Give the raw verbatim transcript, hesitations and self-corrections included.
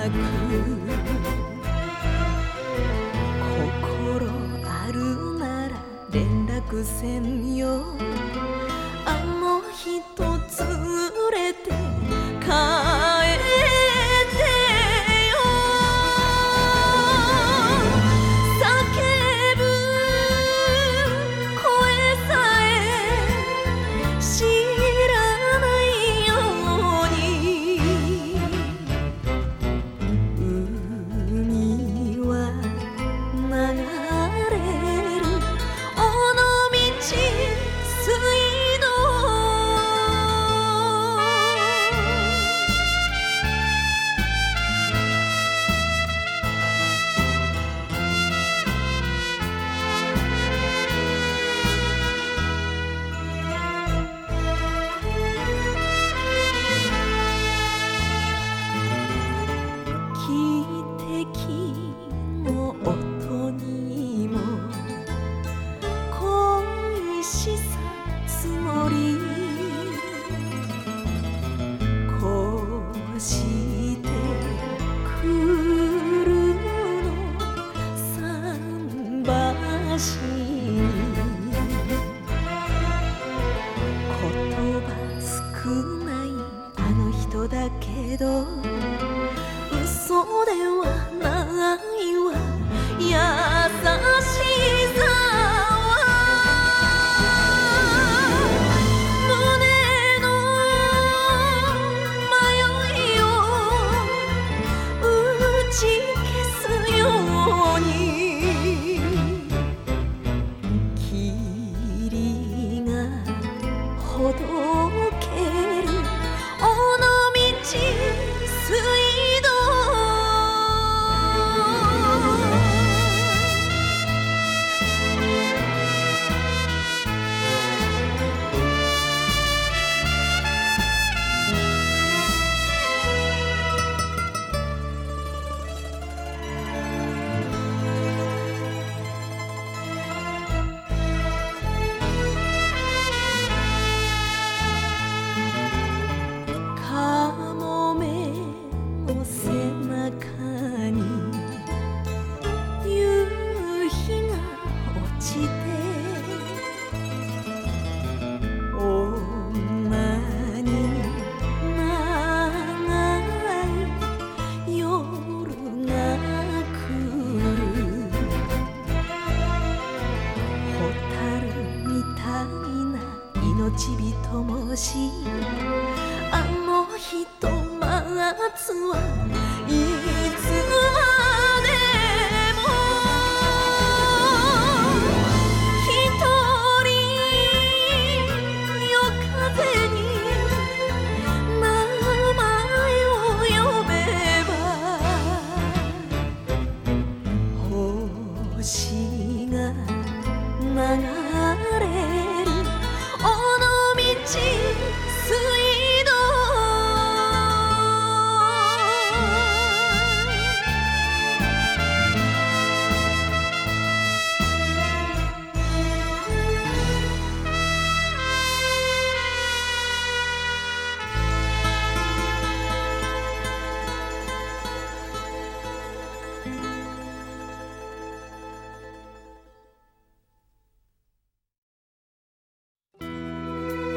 く心あるなら連絡せんよ。あの人連れて帰ってよ。叫ぶ声さえ知らないように、海は流れる尾道水道。汽笛の音にも恋しさ募り、こうして来るの桟橋に。言葉少ないあの人だけど嘘ではないわ優しさは。胸の迷いを打ち消すように、霧がほどける尾道水道。カモメの背中に夕日が落ちて、女に長い夜が来る。蛍みたいな命人もしあの人待つわ